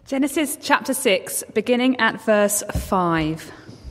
Genesis chapter 6, beginning at verse 5.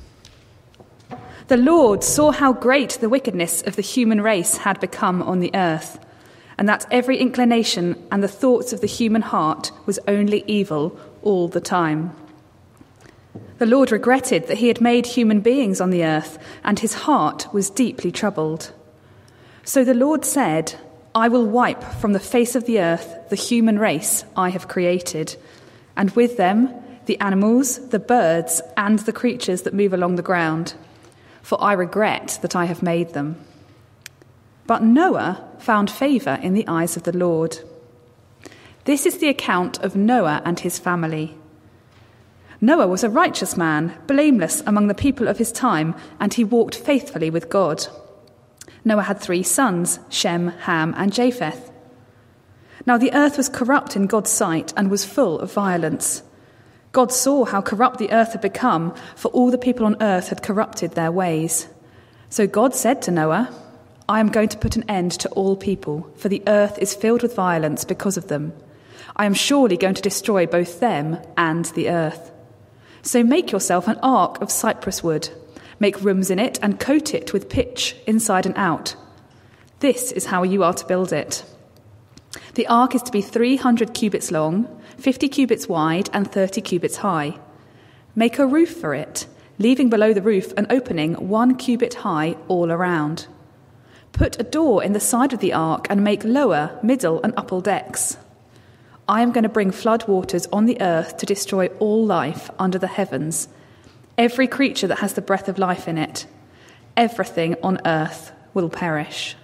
The Lord saw how great the wickedness of the human race had become on the earth, and that every inclination and the thoughts of the human heart was only evil all the time. The Lord regretted that he had made human beings on the earth, and his heart was deeply troubled. So the Lord said, I will wipe from the face of the earth the human race I have created, and with them the animals, the birds, and the creatures that move along the ground, for I regret that I have made them. But Noah found favour in the eyes of the Lord. This is the account of Noah and his family. Noah was a righteous man, blameless among the people of his time, and he walked faithfully with God. Noah had 3 sons, Shem, Ham, and Japheth. Now the earth was corrupt in God's sight and was full of violence. God saw how corrupt the earth had become, for all the people on earth had corrupted their ways. So God said to Noah, I am going to put an end to all people, for the earth is filled with violence because of them. I am surely going to destroy both them and the earth. So make yourself an ark of cypress wood. Make rooms in it and coat it with pitch inside and out. This is how you are to build it. The ark is to be 300 cubits long, 50 cubits wide, and 30 cubits high. Make a roof for it, leaving below the roof an opening 1 cubit high all around. Put a door in the side of the ark and make lower, middle, and upper decks. I am going to bring flood waters on the earth to destroy all life under the heavens, every creature that has the breath of life in it. Everything on earth will perish.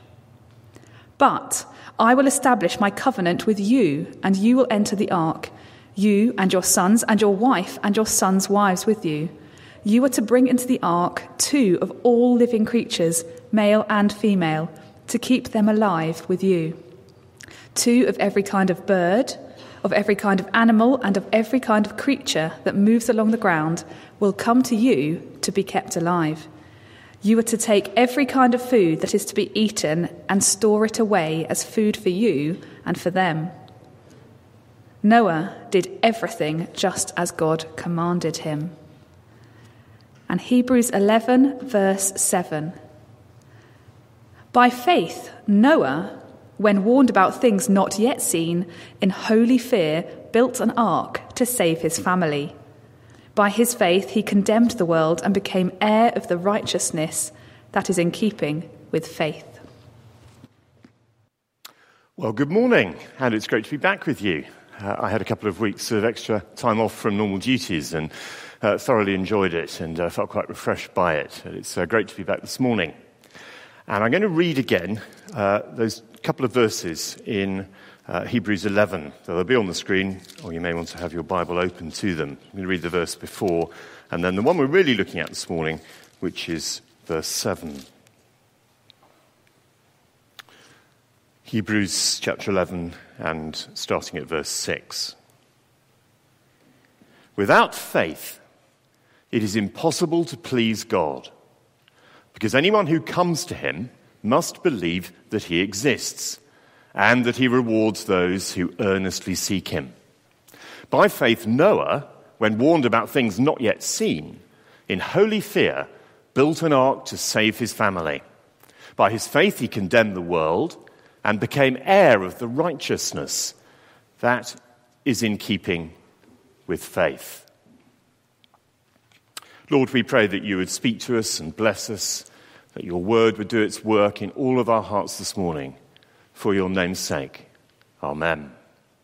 But I will establish my covenant with you, and you will enter the ark, you and your sons and your wife and your sons' wives with you. You are to bring into the ark 2 of all living creatures, male and female, to keep them alive with you. 2 of every kind of bird, of every kind of animal, and of every kind of creature that moves along the ground will come to you to be kept alive. You are to take every kind of food that is to be eaten and store it away as food for you and for them. Noah did everything just as God commanded him. And Hebrews 11, verse 7. By faith, Noah, when warned about things not yet seen, in holy fear built an ark to save his family. By his faith he condemned the world and became heir of the righteousness that is in keeping with faith. Well, good morning, and it's great to be back with you. I had a couple of weeks of extra time off from normal duties and thoroughly enjoyed it and felt quite refreshed by it. It's great to be back this morning. And I'm going to read again those couple of verses in Hebrews 11. They'll be on the screen, or you may want to have your Bible open to them. I'm going to read the verse before, and then the one we're really looking at this morning, which is verse 7. Hebrews chapter 11, and starting at verse 6. Without faith, it is impossible to please God, because anyone who comes to him must believe that he exists, and that he rewards those who earnestly seek him. By faith, Noah, when warned about things not yet seen, in holy fear, built an ark to save his family. By his faith, he condemned the world and became heir of the righteousness that is in keeping with faith. Lord, we pray that you would speak to us and bless us, that your word would do its work in all of our hearts this morning. For your name's sake. Amen.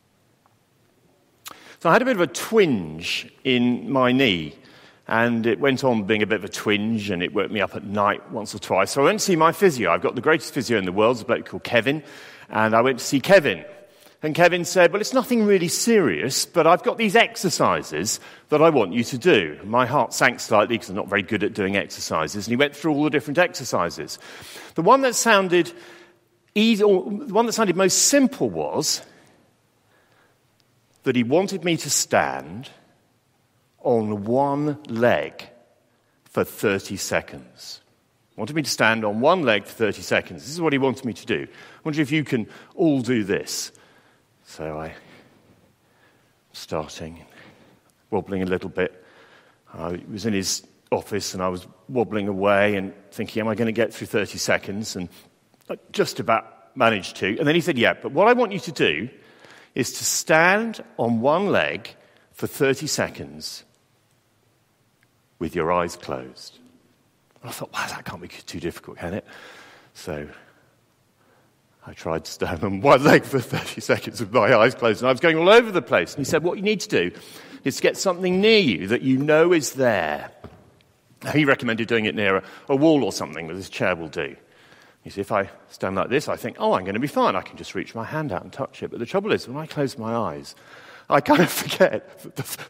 So I had a bit of a twinge in my knee, and it went on being a bit of a twinge, and it woke me up at night once or twice. So I went to see my physio. I've got the greatest physio in the world, a bloke called Kevin, and I went to see Kevin. And Kevin said, well, it's nothing really serious, but I've got these exercises that I want you to do. My heart sank slightly because I'm not very good at doing exercises, and he went through all the different exercises. The one that sounded easy, or the one that sounded most simple was that he wanted me to stand on one leg for 30 seconds. He wanted me to stand on one leg for 30 seconds. This is what he wanted me to do. I wonder if you can all do this. So I'm starting. wobbling a little bit. I was in his office and I was wobbling away and thinking, am I going to get through 30 seconds? And I just about managed to. And then he said, yeah, but what I want you to do is to stand on one leg for 30 seconds with your eyes closed. And I thought, wow, that can't be too difficult, can it? So I tried to stand on one leg for 30 seconds with my eyes closed, and I was going all over the place. And he said, what you need to do is to get something near you that you know is there. He recommended doing it near a wall or something that this chair will do. You see, if I stand like this, I think, I'm going to be fine. I can just reach my hand out and touch it. But the trouble is, when I close my eyes, I kind of forget.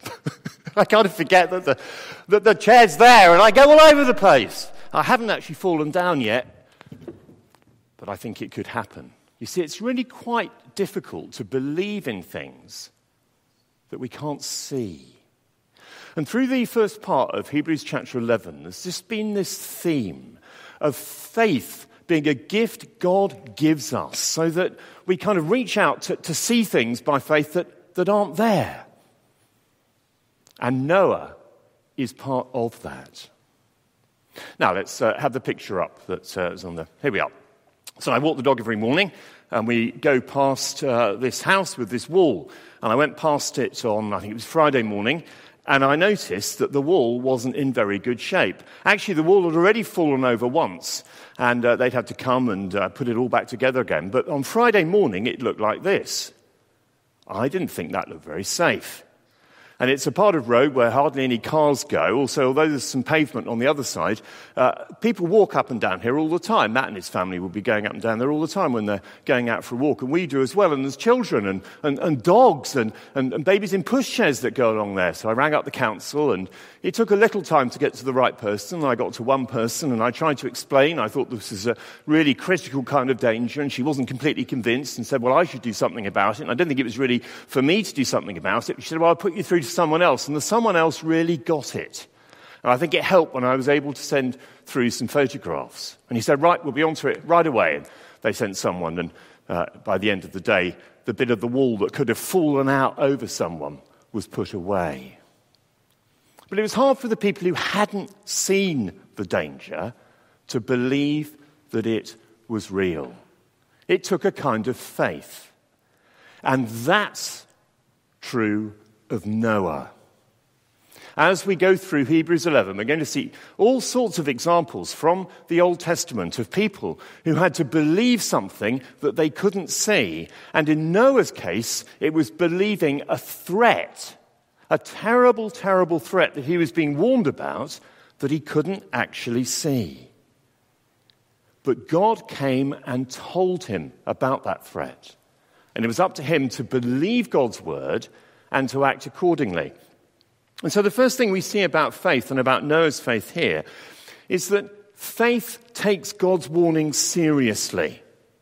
that the chair's there, and I go all over the place. I haven't actually fallen down yet, but I think it could happen. You see, it's really quite difficult to believe in things that we can't see. And through the first part of Hebrews chapter 11, there's just been this theme of faith being a gift God gives us so that we kind of reach out to see things by faith that aren't there. And Noah is part of that. Now, let's have the picture up that's on the... Here we are. So I walk the dog every morning, and we go past this house with this wall. And I went past it on, I think it was Friday morning, and I noticed that the wall wasn't in very good shape. Actually, the wall had already fallen over once, and they'd had to come and put it all back together again. But on Friday morning, it looked like this. I didn't think that looked very safe. And it's a part of road where hardly any cars go. Also, although there's some pavement on the other side, people walk up and down here all the time. Matt and his family will be going up and down there all the time when they're going out for a walk. And we do as well. And there's children and dogs and babies in pushchairs that go along there. So I rang up the council, and it took a little time to get to the right person. I got to one person, and I tried to explain. I thought this is a really critical kind of danger, and she wasn't completely convinced and said, well, I should do something about it. And I didn't think it was really for me to do something about it. She said, well, I'll put you through to someone else. And the someone else really got it. And I think it helped when I was able to send through some photographs. And he said, right, we'll be onto it right away. And they sent someone, and by the end of the day, the bit of the wall that could have fallen out over someone was put away. But it was hard for the people who hadn't seen the danger to believe that it was real. It took a kind of faith. And that's true of Noah. As we go through Hebrews 11, we're going to see all sorts of examples from the Old Testament of people who had to believe something that they couldn't see. And in Noah's case, it was believing a threat, a terrible, terrible threat that he was being warned about that he couldn't actually see. But God came and told him about that threat. And it was up to him to believe God's word and to act accordingly. And so the first thing we see about faith and about Noah's faith here is that faith takes God's warning seriously.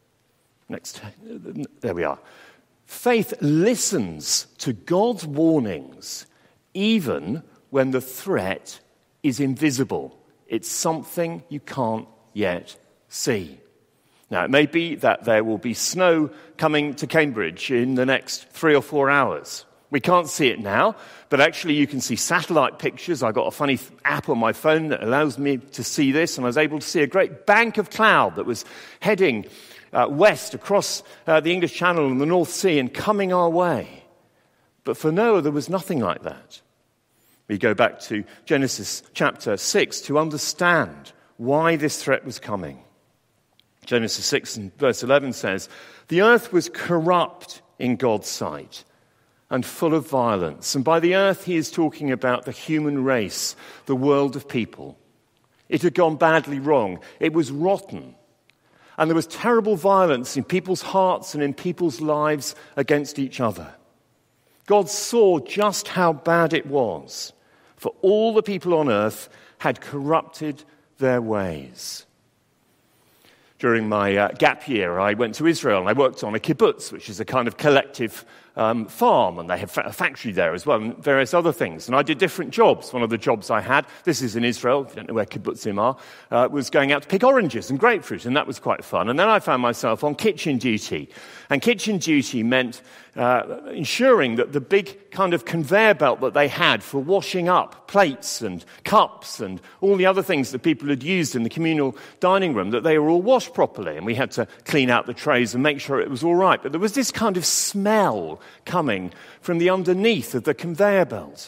There we are. Faith listens to God's warnings even when the threat is invisible. It's something you can't yet see. Now, it may be that there will be snow coming to Cambridge in the next 3 or 4 hours. We can't see it now, but actually you can see satellite pictures. I got a funny app on my phone that allows me to see this, and I was able to see a great bank of cloud that was heading west across the English Channel and the North Sea and coming our way. But for Noah, there was nothing like that. We go back to Genesis chapter 6 to understand why this threat was coming. Genesis 6 and verse 11 says, "The earth was corrupt in God's sight and full of violence." And by the earth, he is talking about the human race, the world of people. It had gone badly wrong. It was rotten. And there was terrible violence in people's hearts and in people's lives against each other. God saw just how bad it was, for all the people on earth had corrupted their ways. During my gap year, I went to Israel and I worked on a kibbutz, which is a kind of collective farm, and they have a factory there as well, and various other things. And I did different jobs. One of the jobs I had, this is in Israel, if you don't know where kibbutzim are, was going out to pick oranges and grapefruit, and that was quite fun. And then I found myself on kitchen duty. And kitchen duty meant ensuring that the big kind of conveyor belt that they had for washing up plates and cups and all the other things that people had used in the communal dining room, that they were all washed properly. And we had to clean out the trays and make sure it was all right. But there was this kind of smell coming from the underneath of the conveyor belt.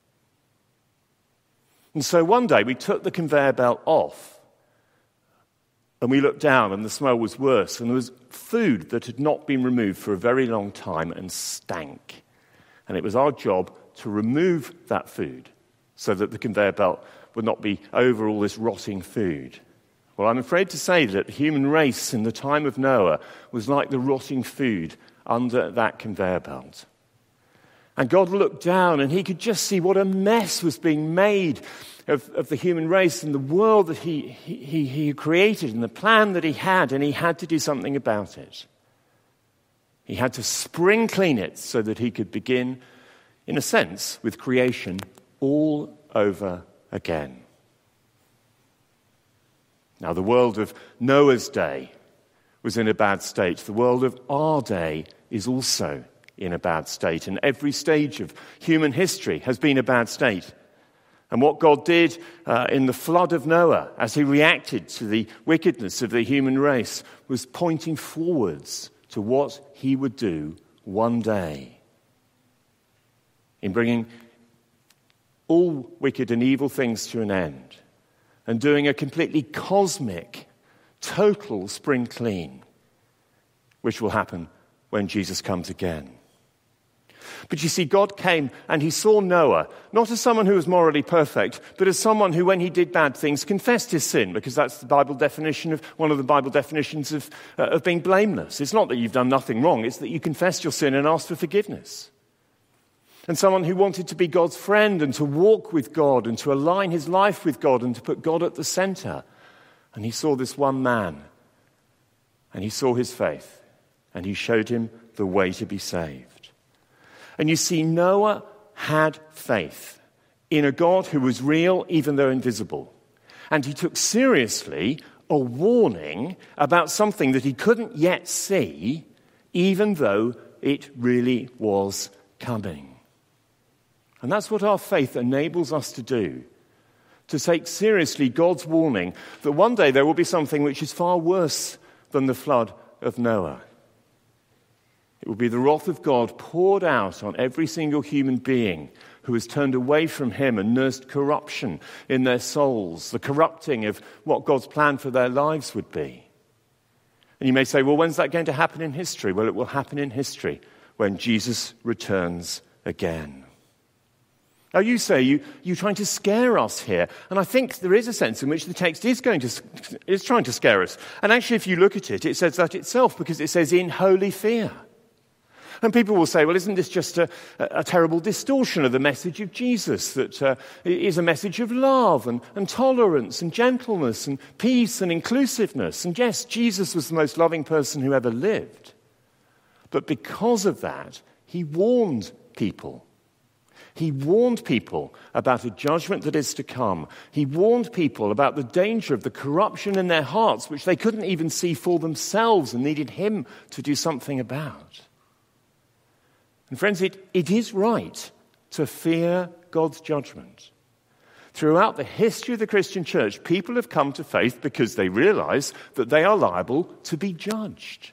And so one day we took the conveyor belt off. And we looked down and the smell was worse. And there was food that had not been removed for a very long time and stank. And it was our job to remove that food so that the conveyor belt would not be over all this rotting food. Well, I'm afraid to say that the human race in the time of Noah was like the rotting food under that conveyor belt. And God looked down and he could just see what a mess was being made of the human race and the world that he created and the plan that he had, and he had to do something about it. He had to spring clean it so that he could begin, in a sense, with creation all over again. Now, the world of Noah's day was in a bad state. The world of our day is also in a bad state, and every stage of human history has been a bad state. And what God did in the flood of Noah, as he reacted to the wickedness of the human race, was pointing forwards to what he would do one day in bringing all wicked and evil things to an end and doing a completely cosmic, total spring clean, which will happen when Jesus comes again. But you see, God came and he saw Noah, not as someone who was morally perfect, but as someone who, when he did bad things, confessed his sin, because that's the Bible definition of, one of the Bible definitions of being blameless. It's not that you've done nothing wrong, it's that you confessed your sin and asked for forgiveness. And someone who wanted to be God's friend and to walk with God and to align his life with God and to put God at the center. And he saw this one man, and he saw his faith, and he showed him the way to be saved. And you see, Noah had faith in a God who was real, even though invisible. And he took seriously a warning about something that he couldn't yet see, even though it really was coming. And that's what our faith enables us to do, to take seriously God's warning that one day there will be something which is far worse than the flood of Noah. It will be the wrath of God poured out on every single human being who has turned away from him and nursed corruption in their souls, the corrupting of what God's plan for their lives would be. And you may say, well, when's that going to happen in history? Well, it will happen in history when Jesus returns again. Now, you say you're trying to scare us here. And I think there is a sense in which the text is trying to scare us. And actually, if you look at it, it says that itself, because it says in holy fear. And people will say, well, isn't this just a terrible distortion of the message of Jesus, that is a message of love and tolerance and gentleness and peace and inclusiveness? And yes, Jesus was the most loving person who ever lived. But because of that, he warned people. He warned people about a judgment that is to come. He warned people about the danger of the corruption in their hearts, which they couldn't even see for themselves and needed him to do something about. And friends, it is right to fear God's judgment. Throughout the history of the Christian church, people have come to faith because they realize that they are liable to be judged.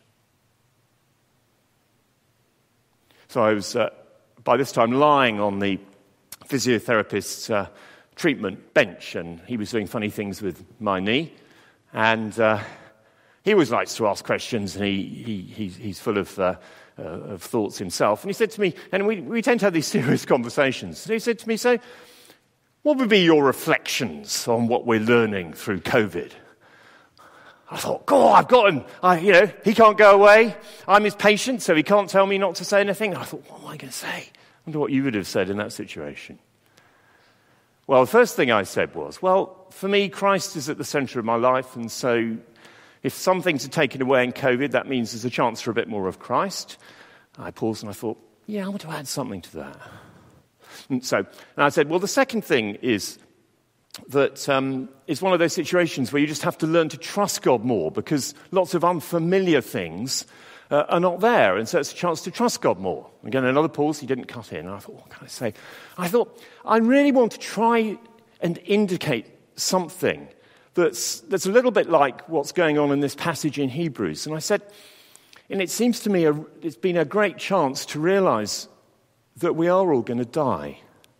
So I was, by this time, lying on the physiotherapist's treatment bench, and he was doing funny things with my knee. And he always likes to ask questions, and he's full of thoughts himself. And he said to me, and we tend to have these serious conversations. So he said to me, so what would be your reflections on what we're learning through COVID? I thought, God, I've got him. He can't go away. I'm his patient, so he can't tell me not to say anything. And I thought, what am I going to say? I wonder what you would have said in that situation. Well, the first thing I said was, well, for me, Christ is at the center of my life, and so if some things are taken away in COVID, that means there's a chance for a bit more of Christ. I paused and I thought, I want to add something to that. And I said, well, the second thing is that it's one of those situations where you just have to learn to trust God more, because lots of unfamiliar things are not there. And so it's a chance to trust God more. Again, another pause, he didn't cut in. And I thought, what can I say? I thought, I really want to try and indicate something that's a little bit like what's going on in this passage in Hebrews. And I said, and it seems to me it's been a great chance to realize that we are all going to die.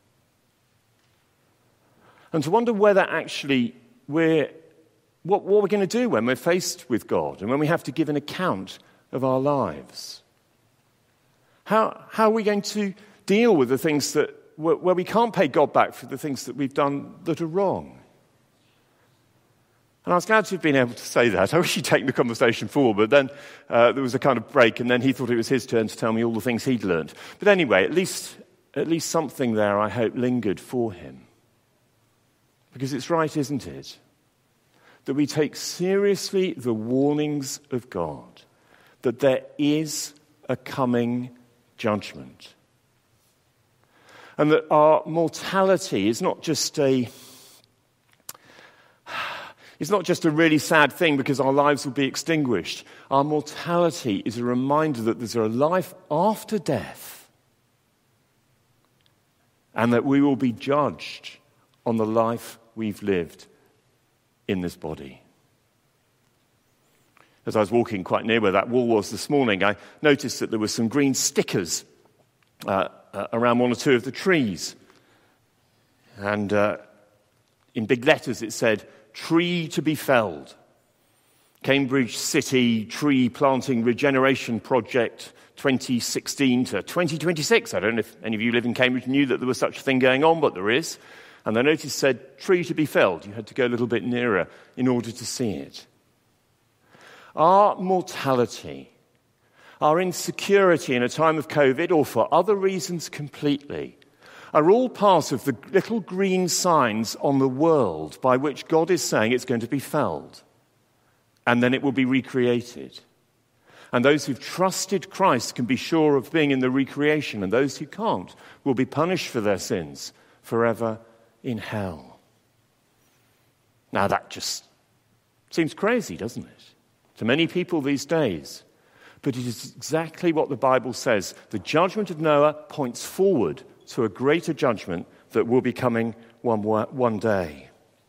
And to wonder whether actually what we're going to do when we're faced with God and when we have to give an account of our lives. How are we going to deal with the things where we can't pay God back for the things that we've done that are wrong? And I was glad to have been able to say that. I wish he'd taken the conversation forward, but then there was a kind of break, and then he thought it was his turn to tell me all the things he'd learned. But anyway, at least something there, I hope, lingered for him. Because it's right, isn't it, that we take seriously the warnings of God, that there is a coming judgment. And that our mortality is not just a really sad thing because our lives will be extinguished. Our mortality is a reminder that there's a life after death and that we will be judged on the life we've lived in this body. As I was walking quite near where that wall was this morning, I noticed that there were some green stickers around one or two of the trees. And in big letters it said, "Tree to be felled. Cambridge City Tree Planting Regeneration Project 2016 to 2026. I don't know if any of you live in Cambridge knew that there was such a thing going on, but there is. And the notice said, "Tree to be felled." You had to go a little bit nearer in order to see it. Our mortality, our insecurity in a time of COVID, or for other reasons completely, are all part of the little green signs on the world by which God is saying it's going to be felled, and then it will be recreated. And those who've trusted Christ can be sure of being in the recreation, and those who can't will be punished for their sins forever in hell. Now that just seems crazy, doesn't it? To many people these days. But it is exactly what the Bible says. The judgment of Noah points forward to a greater judgment that will be coming one day.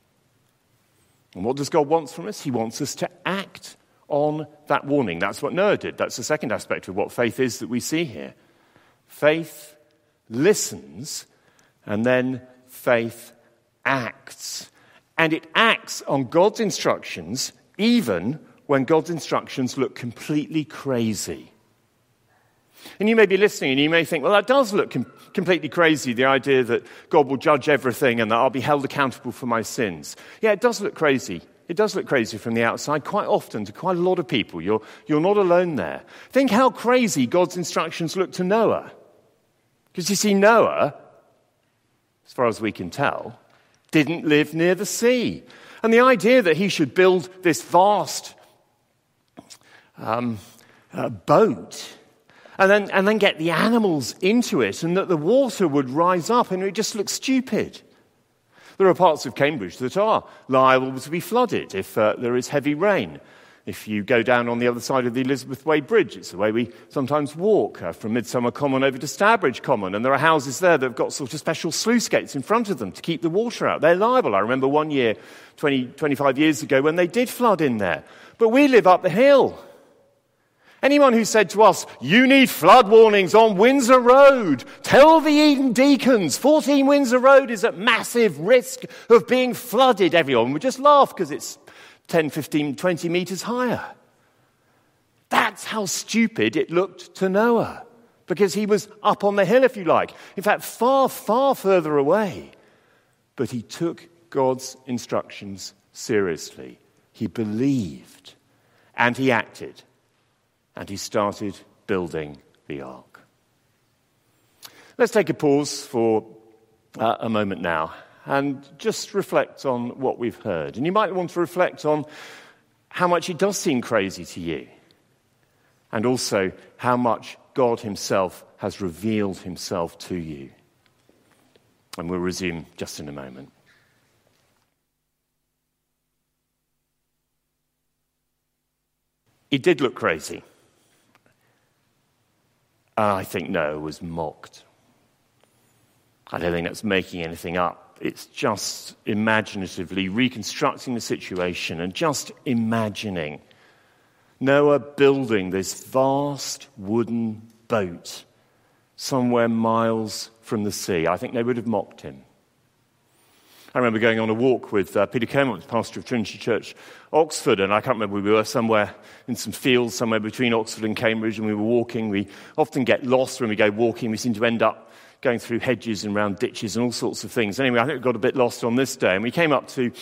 And what does God want from us? He wants us to act on that warning. That's what Noah did. That's the second aspect of what faith is that we see here. Faith listens, and then faith acts. And it acts on God's instructions, even when God's instructions look completely crazy. And you may be listening and you may think, well, that does look completely crazy, the idea that God will judge everything and that I'll be held accountable for my sins. Yeah, it does look crazy. It does look crazy from the outside quite often to quite a lot of people. You're not alone there. Think how crazy God's instructions look to Noah. Because you see, Noah, as far as we can tell, didn't live near the sea. And the idea that he should build this vast boat and then get the animals into it and that the water would rise up, and it just looks stupid. There are parts of Cambridge that are liable to be flooded if there is heavy rain. If you go down on the other side of the Elizabeth Way Bridge, it's the way we sometimes walk from Midsummer Common over to Stourbridge Common, and there are houses there that have got sort of special sluice gates in front of them to keep the water out. They're liable. I remember one year, 25 years ago, when they did flood in there. But we live up the hill. Anyone who said to us, "You need flood warnings on Windsor Road. Tell the Eden Deacons 14 Windsor Road is at massive risk of being flooded," everyone would just laugh because it's 10, 15, 20 meters higher. That's how stupid it looked to Noah, because he was up on the hill, if you like. In fact, far, far further away. But he took God's instructions seriously. He believed, and he acted. And he started building the ark. Let's take a pause for a moment now and just reflect on what we've heard. And you might want to reflect on how much it does seem crazy to you, and also how much God himself has revealed himself to you. And we'll resume just in a moment. It did look crazy. I think Noah was mocked. I don't think that's making anything up. It's just imaginatively reconstructing the situation and just imagining Noah building this vast wooden boat somewhere miles from the sea. I think they would have mocked him. I remember going on a walk with Peter Cairmont, pastor of Trinity Church, Oxford, and I can't remember, we were somewhere in some fields somewhere between Oxford and Cambridge, and we were walking. We often get lost when we go walking. We seem to end up going through hedges and round ditches and all sorts of things. Anyway, I think we got a bit lost on this day, and we came up to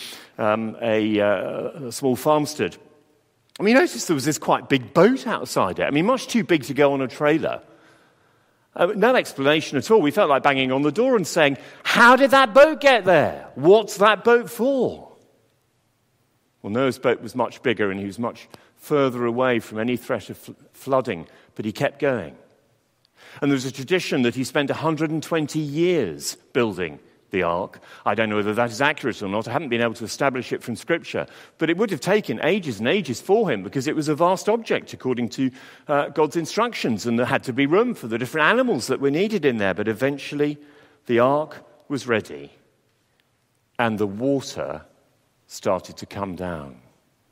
a small farmstead. And we noticed there was this quite big boat outside it. I mean, much too big to go on a trailer. No explanation at all. We felt like banging on the door and saying, how did that boat get there? What's that boat for? Well, Noah's boat was much bigger, and he was much further away from any threat of flooding, but he kept going. And there's a tradition that he spent 120 years building the ark. I don't know whether that is accurate or not. I haven't been able to establish it from Scripture. But it would have taken ages and ages for him because it was a vast object according to God's instructions, and there had to be room for the different animals that were needed in there. But eventually the ark was ready and the water started to come down.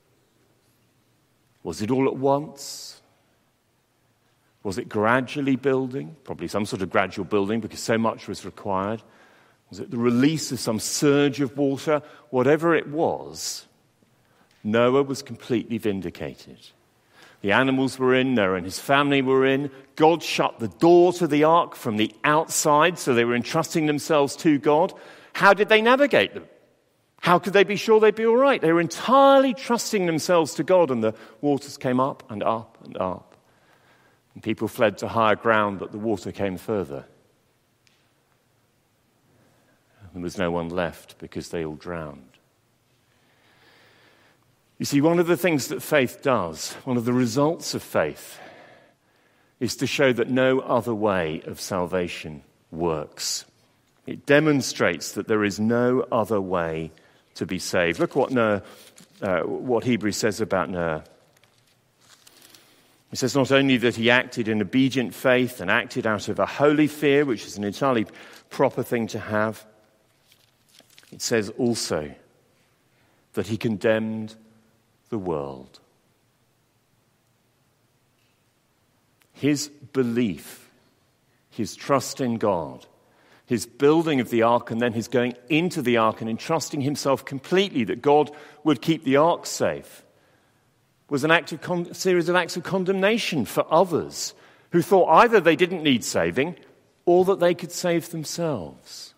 Was it all at once? Was it gradually building? Probably some sort of gradual building because so much was required. Was it the release of some surge of water? Whatever it was, Noah was completely vindicated. The animals were in, Noah and his family were in. God shut the door to the ark from the outside, so they were entrusting themselves to God. How did they navigate them? How could they be sure they'd be all right? They were entirely trusting themselves to God, and the waters came up and up and up. And people fled to higher ground, but the water came further. There was no one left because they all drowned. You see, one of the things that faith does, one of the results of faith, is to show that no other way of salvation works. It demonstrates that there is no other way to be saved. Look what Hebrews says about Noah. It says not only that he acted in obedient faith and acted out of a holy fear, which is an entirely proper thing to have, it says also that he condemned the world. His belief, his trust in God, his building of the ark and then his going into the ark and entrusting himself completely that God would keep the ark safe, was an series of acts of condemnation for others who thought either they didn't need saving or that they could save themselves.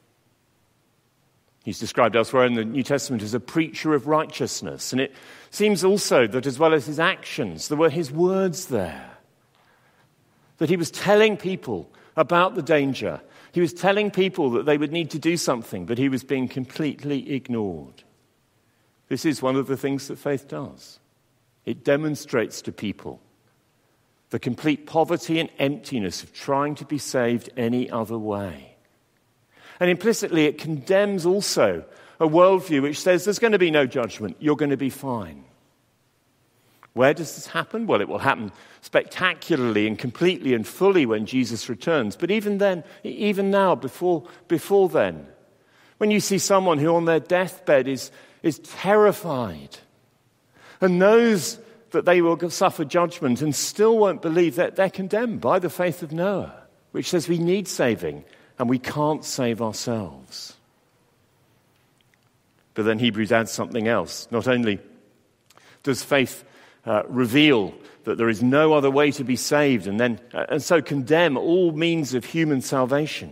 He's described elsewhere in the New Testament as a preacher of righteousness, and it seems also that as well as his actions, there were his words there. That he was telling people about the danger. He was telling people that they would need to do something, but he was being completely ignored. This is one of the things that faith does. It demonstrates to people the complete poverty and emptiness of trying to be saved any other way. And implicitly, it condemns also a worldview which says there's going to be no judgment, you're going to be fine. Where does this happen? Well, it will happen spectacularly and completely and fully when Jesus returns. But even then, even now, before then, when you see someone who on their deathbed is terrified and knows that they will suffer judgment and still won't believe, that they're condemned by the faith of Noah, which says we need saving and we can't save ourselves. But then Hebrews adds something else. Not only does faith reveal that there is no other way to be saved and so condemn all means of human salvation,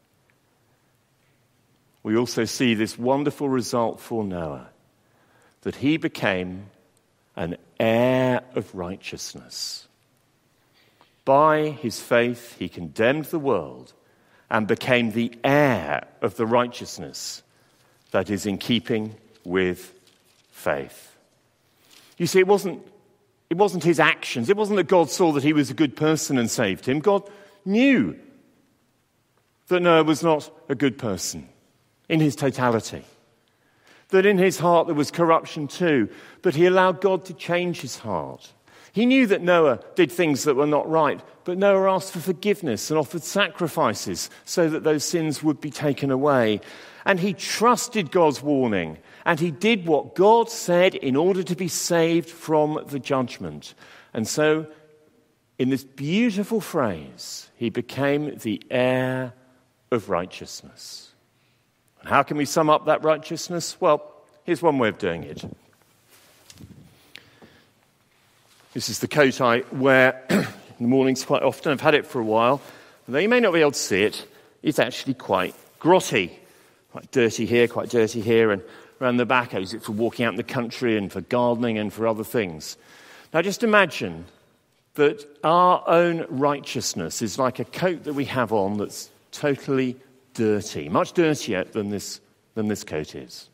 we also see this wonderful result for Noah, that he became an heir of righteousness. By his faith, he condemned the world and became the heir of the righteousness that is in keeping with faith. You see, it wasn't his actions. It wasn't that God saw that he was a good person and saved him. God knew that Noah was not a good person in his totality. That in his heart there was corruption too, but he allowed God to change his heart. He knew that Noah did things that were not right, but Noah asked for forgiveness and offered sacrifices so that those sins would be taken away. And he trusted God's warning, and he did what God said in order to be saved from the judgment. And so, in this beautiful phrase, he became the heir of righteousness. And how can we sum up that righteousness? Well, here's one way of doing it. This is the coat I wear in the mornings quite often. I've had it for a while. Though you may not be able to see it, it's actually quite grotty. Quite dirty here, and around the back I use it for walking out in the country and for gardening and for other things. Now just imagine that our own righteousness is like a coat that we have on that's totally dirty, much dirtier than this coat is.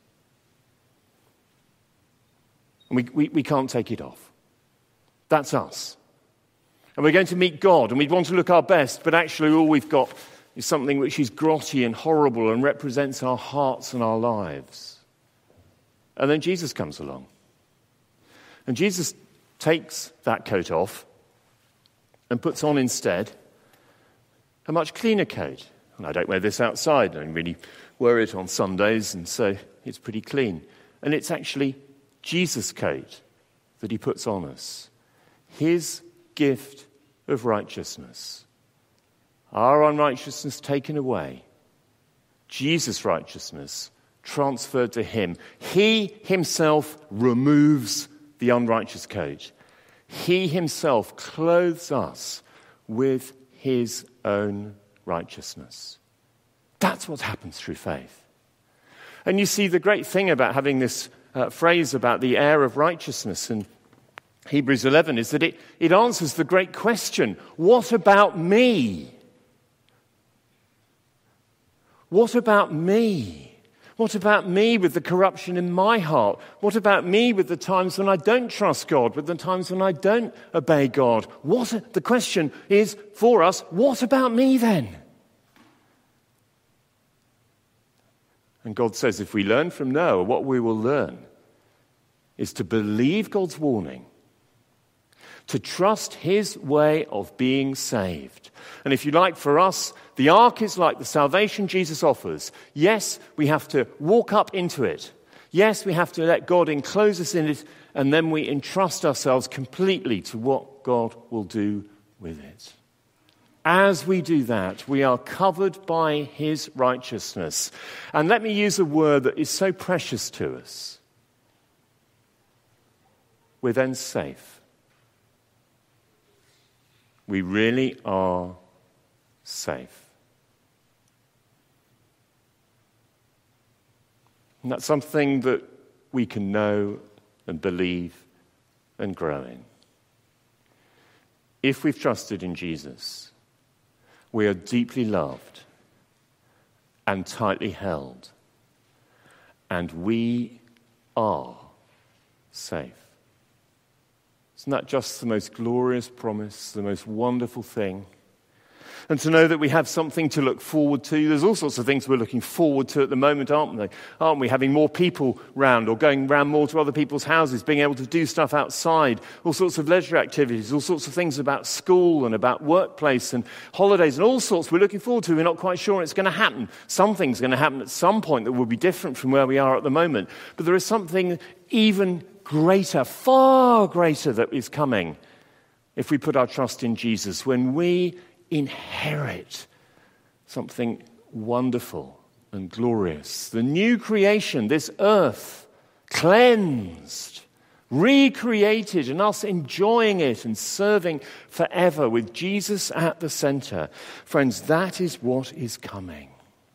And we can't take it off. That's us. And we're going to meet God, and we want to look our best, but actually all we've got is something which is grotty and horrible and represents our hearts and our lives. And then Jesus comes along. And Jesus takes that coat off and puts on instead a much cleaner coat. And I don't wear this outside. I don't really wear it on Sundays, and so it's pretty clean. And it's actually Jesus' coat that he puts on us. His gift of righteousness. Our unrighteousness taken away. Jesus' righteousness transferred to him. He himself removes the unrighteous coat. He himself clothes us with his own righteousness. That's what happens through faith. And you see, the great thing about having this phrase about the heir of righteousness in Hebrews 11 is that it answers the great question, what about me? What about me? What about me with the corruption in my heart? What about me with the times when I don't trust God, with the times when I don't obey God? The question is for us, what about me then? And God says if we learn from Noah, what we will learn is to believe God's warning, to trust his way of being saved. And if you like, for us, the ark is like the salvation Jesus offers. Yes, we have to walk up into it. Yes, we have to let God enclose us in it, and then we entrust ourselves completely to what God will do with it. As we do that, we are covered by his righteousness. And let me use a word that is so precious to us. We're then safe. We really are safe. And that's something that we can know and believe and grow in. If we've trusted in Jesus, we are deeply loved and tightly held, and we are safe. Isn't that just the most glorious promise, the most wonderful thing? And to know that we have something to look forward to. There's all sorts of things we're looking forward to at the moment, aren't we? Having more people round, or going round more to other people's houses, being able to do stuff outside, all sorts of leisure activities, all sorts of things about school and about workplace and holidays and all sorts we're looking forward to. We're not quite sure it's going to happen. Something's going to happen at some point that will be different from where we are at the moment. But there is something even greater, far greater, that is coming if we put our trust in Jesus, when we inherit something wonderful and glorious. The new creation, this earth, cleansed, recreated, and us enjoying it and serving forever with Jesus at the center. Friends, that is what is coming.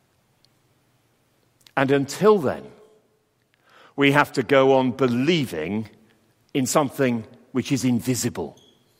And until then, we have to go on believing in something which is invisible.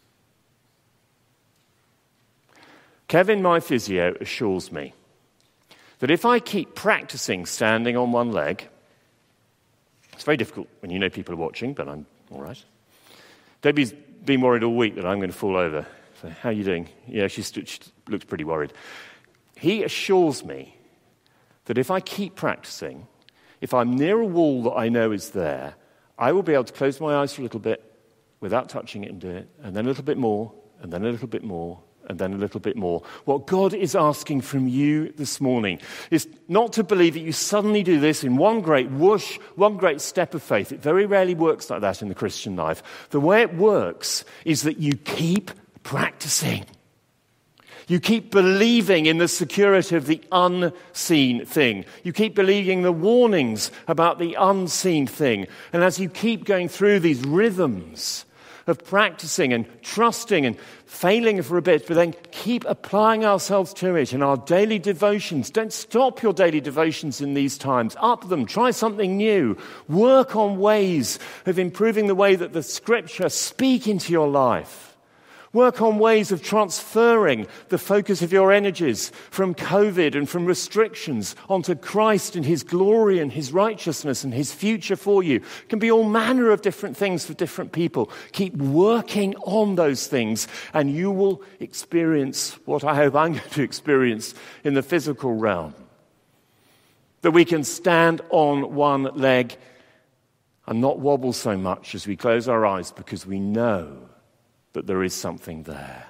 Kevin, my physio, assures me that if I keep practicing standing on one leg, it's very difficult when you know people are watching, but I'm all right. Debbie's been worried all week that I'm going to fall over. So, how are you doing? Yeah, she looks pretty worried. He assures me that if I keep practicing, if I'm near a wall that I know is there, I will be able to close my eyes for a little bit without touching it and do it, and then a little bit more, and then a little bit more, and then a little bit more. What God is asking from you this morning is not to believe that you suddenly do this in one great whoosh, one great step of faith. It very rarely works like that in the Christian life. The way it works is that you keep practicing. You keep believing in the security of the unseen thing. You keep believing the warnings about the unseen thing. And as you keep going through these rhythms of practicing and trusting and failing for a bit, but then keep applying ourselves to it in our daily devotions. Don't stop your daily devotions in these times. Up them. Try something new. Work on ways of improving the way that the Scripture speak into your life. Work on ways of transferring the focus of your energies from COVID and from restrictions onto Christ and His glory and His righteousness and His future for you. It can be all manner of different things for different people. Keep working on those things and you will experience what I hope I'm going to experience in the physical realm. That we can stand on one leg and not wobble so much as we close our eyes because we know that there is something there.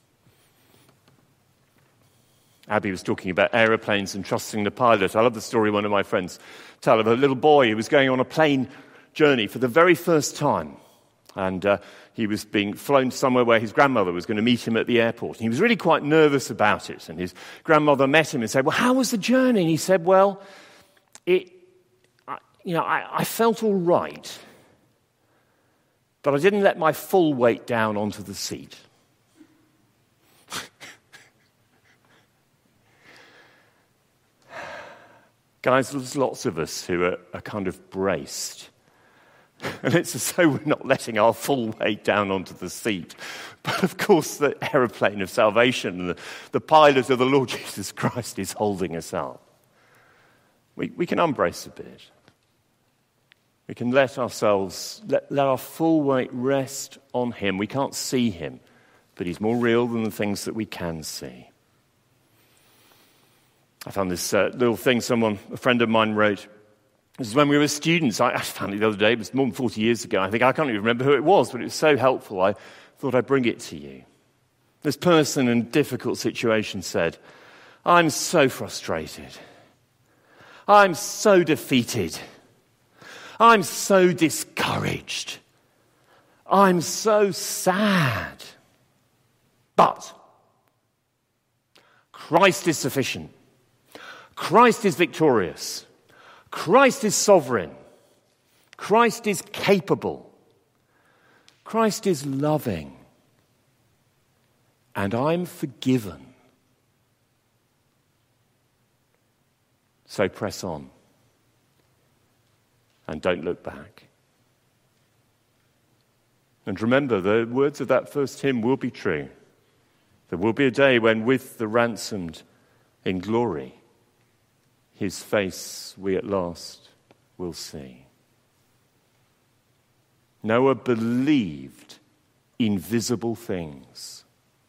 Abby was talking about aeroplanes and trusting the pilot. I love the story one of my friends tell of a little boy who was going on a plane journey for the very first time. And he was being flown somewhere where his grandmother was going to meet him at the airport. And he was really quite nervous about it. And his grandmother met him and said, "Well, how was the journey?" And he said, "Well, I felt all right. But I didn't let my full weight down onto the seat." Guys, there's lots of us who are kind of braced. And it's as though we're not letting our full weight down onto the seat. But of course, the aeroplane of salvation, the pilot of the Lord Jesus Christ is holding us up. We can unbrace a bit. We can let ourselves, let our full weight rest on Him. We can't see Him, but He's more real than the things that we can see. I found this little thing a friend of mine wrote. This is when we were students. I found it the other day. It was more than 40 years ago. I can't even remember who it was, but it was so helpful. I thought I'd bring it to you. This person in a difficult situation said, "I'm so frustrated. I'm so defeated. I'm so discouraged. I'm so sad. But Christ is sufficient. Christ is victorious. Christ is sovereign. Christ is capable. Christ is loving. And I'm forgiven. So press on. And don't look back. And remember, the words of that first hymn will be true. There will be a day when with the ransomed in glory, His face we at last will see. Noah believed invisible things,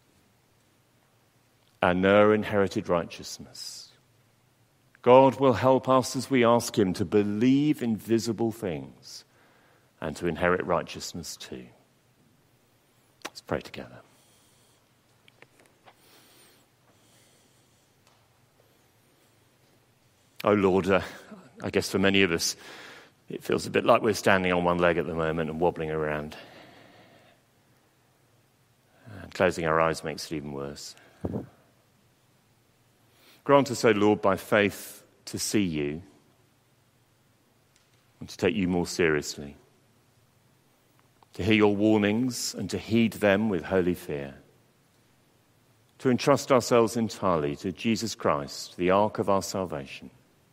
and Noah inherited righteousness. God will help us as we ask Him to believe invisible things and to inherit righteousness too. Let's pray together. Oh Lord, I guess for many of us, it feels a bit like we're standing on one leg at the moment and wobbling around. And closing our eyes makes it even worse. Grant us, O Lord, by faith to see You and to take You more seriously, to hear Your warnings and to heed them with holy fear, to entrust ourselves entirely to Jesus Christ, the ark of our salvation,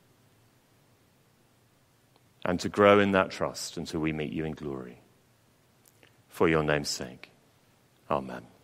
and to grow in that trust until we meet You in glory. For Your name's sake. Amen.